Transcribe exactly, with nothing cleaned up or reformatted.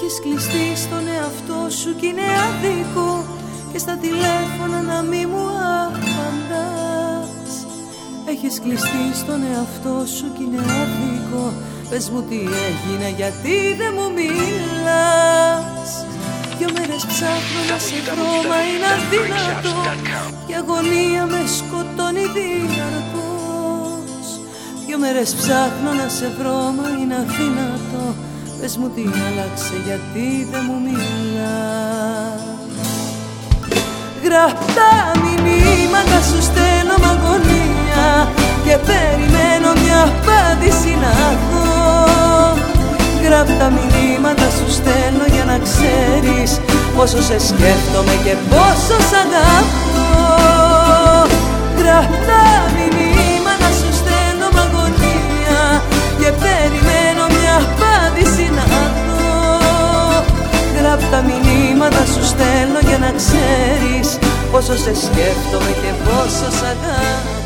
Έχεις κλειστεί στον εαυτό σου κι είναι άδικο και στα τηλέφωνα να μη μου απαντάς. Έχεις κλειστεί στον εαυτό σου κι είναι άδικο. Πες μου τι έγινε, γιατί δεν μου μιλάς. Δυο μέρες ψάχνω να σε βρω, μα είναι αδύνατο. Η αγωνία με σκοτώνει διαρκώς. Δυο μέρες ψάχνω να σε βρω, μα είναι αδύνατο. Πες μου τι άλλαξε, γιατί δεν μου μιλάς. Γραπτά μηνύματα σου στέλνω μ' αγωνία και περιμένω μια απάντηση να δω. Γραπτά μηνύματα σου στέλνω για να ξέρεις πόσο σε σκέφτομαι και πόσο σ' αγαπώ. Γραπτά μηνύματα σου στέλνω μ' αγωνία και περιμένω μια απάντηση να δω. Γραπτά μηνύματα σου στέλνω για να ξέρεις πόσο σε σκέφτομαι και πόσο σ' αγαπώ.